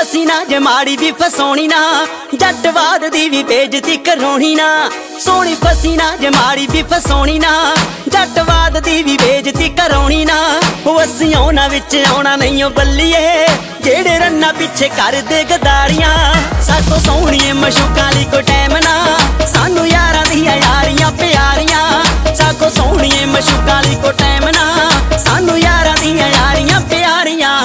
ਫਸੀ ਨਾ ਜੇ ਮਾੜੀ ਵੀ ਫਸਾਉਣੀ ਨਾ, ਜੱਟਵਾਦ ਦੀ ਵੀ ਬੇਇੱਜ਼ਤੀ ਕਰਾਉਣੀ ਨਾ। ਸੋਹਣੀ ਫਸੀ ਨਾ ਜੇ ਮਾੜੀ ਵੀ ਫਸਾਉਣੀ ਨਾ, ਜੱਟਵਾਦ ਦੀ ਵੀ ਬੇਇੱਜ਼ਤੀ ਕਰਾਉਣੀ ਨਾ। ਉਹ ਅਸੀਂ ਉਹਨਾਂ ਵਿੱਚ ਆਉਣਾ ਨਹੀਂ ਓ ਬੱਲੀਏ, ਜਿਹੜੇ ਰੰਨਾਂ ਪਿੱਛੇ ਕਰਦੇ ਗਦਾਰੀਆਂ। ਸਾਥੋਂ ਸੋਹਣੀਏ ਮਸ਼ੂਕਾਂ ਲਈ ਕੋਈ ਟਾਈਮ ਨਾ, ਸਾਨੂੰ ਯਾਰਾਂ ਦੀਆਂ ਯਾਰੀਆਂ ਪਿਆਰੀਆਂ। ਸਾਥੋਂ ਸੋਹਣੀਏ ਮਸ਼ੂਕਾਂ ਲਈ ਕੋਈ ਟਾਈਮ ਨਾ, ਸਾਨੂੰ ਯਾਰਾਂ ਦੀਆਂ ਯਾਰੀਆਂ ਪਿਆਰੀਆਂ।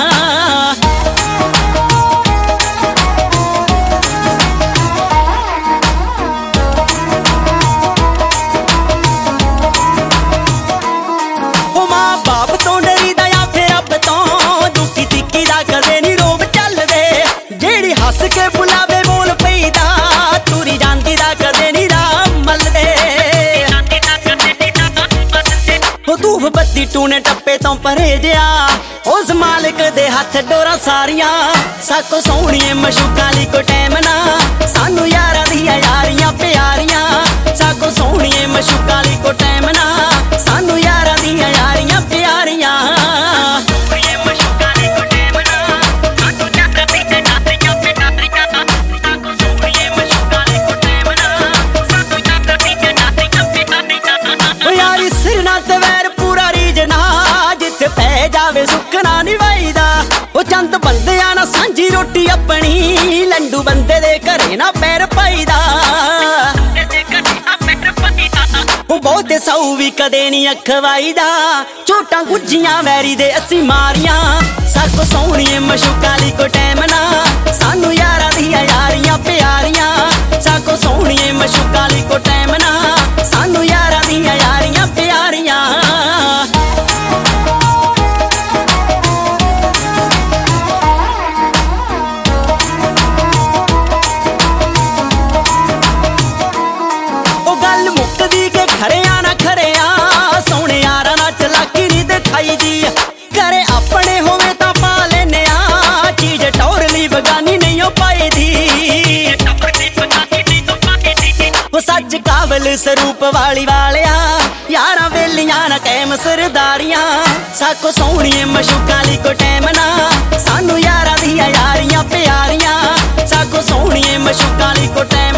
ਧੂਫ ਬੱਤੀ ਟੂਨੇ ਟੱਪੇ ਤੋਂ ਪਰੇ ਜਿਆ, ਉਸ ਮਾਲਕ ਦੇ ਹੱਥ ਡੋਰਾਂ ਸਾਰੀਆਂ। ਸਾਕੋ ਸੋਹਣੀਏ ਮਸ਼ੂਕਾਂ ਲਈ ਕੋਈ ਟਾਈਮ ਨਾ, ਸਾਨੂੰ ਯਾਰਾਂ ਦੀਆਂ ਯਾਰੀਆਂ ਪਿਆਰੀਆਂ। ਸਾਕੋ ਸੋਹਣੀਏ ਮਸ਼ੂਕਾਂ ਲਈ ਕੋਈ ਟਾਈਮ ਨਾ, ਸਾਨੂੰ ਯਾਰਾਂ ਦੀਆਂ ਯਾਰੀਆਂ ਪਿਆਰੀਆਂ। ਯਾਰੀ ਸਿਰ ਨਾਲ ਤੇ ਵੈਰ ਪੂਰਾ ਰੀਜਨਾ, ਜਿੱਥੇ ਪੈ ਜਾਵੇ ਸੁੱਕਣਾ ਨੀ ਵਈਦਾ। ਉਹ ਚੰਦ ਬੰਦਿਆਂ ਨਾਲ ਸਾਂਝੀ ਰੋਟੀ ਆਪਣੀ, ਲੰਡੂ ਬੰਦੇ ਦੇ ਘਰੇ ਨਾ ਪੈਰ ਪਾਈਦਾ। ਉਹ ਬਹੁਤੇ ਸੌ ਵੀ ਕਦੇ ਨੀ ਅਖਵਾਈਦਾ, ਝੋਟਾਂ ਗੁੱਜੀਆਂ ਵੈਰੀ ਦੇ ਅਸੀਂ ਮਾਰੀਆਂ। ਸਾਕੋ ਸੋਹਣੀਏ ਮਸ਼ੂਕਾਂ ਲਈ ਕੋਈ ਟਾਈਮ ਨਾ, ਸਾਨੂੰ ਯਾਰਾਂ ਦੀਆਂ ਯਾਰੀਆਂ ਪਿਆਰੀਆਂ। ਸਾਕੋ ਸੋਹਣੀਏ ਮਸ਼ੂਕਾਂ ਲਈ ਕੋਈ ਟਾਈਮ ਨਾ, ਸਾਨੂੰ ਯਾਰਾਂ ਦੀਆਂ ਯਾਰੀਆਂ ਪਿਆਰੀਆਂ। ਉਹ ਗੱਲ ਮੁੱਕਦੀ ਕਿ ਖਰਿਆਂ ਨਾ ਖਰਿਆਂ, ਸੋਹਣੇ ਯਾਰਾਂ ਨਾਲ ਚਲਾਕੀ ਨੀ ਦਿਖਾਈ ਦੀ। ਘਰੇ ਆਪਣੇ ਹੋਵੇ ਤਾਂ ਪਾ ਲੈਨੇ ਆ, ਚੀਜ਼ ਟੌਰ ਲਈ ਬਗਾਨੀ ਨਹੀਂ ਓ ਪਾਈ ਦੀ। ਉਹ ਸੱਚ ਕਾਬਲ ਸਰੂਪ ਵਾਲੀ ਵਾਲਿਆ, ਯਾਰਾਂ ਵੇਲੀਆਂ ਨਾ ਕੈਮ ਸਰਦਾਰੀਆਂ। ਸਾਕੋ ਸੋਹਣੀਏ ਮਸ਼ੂਕਾਂ ਲਈ ਕੋਈ ਟਾਈਮ ਨਾ, ਸਾਨੂੰ ਯਾਰਾਂ ਦੀਆਂ ਯਾਰੀਆਂ ਪਿਆਰੀਆਂ। ਸਾਕੋ ਸੋਹਣੀਏ ਮਸ਼ੂਕਾਂ ਲਈ ਕੋਈ ਟਾਈਮ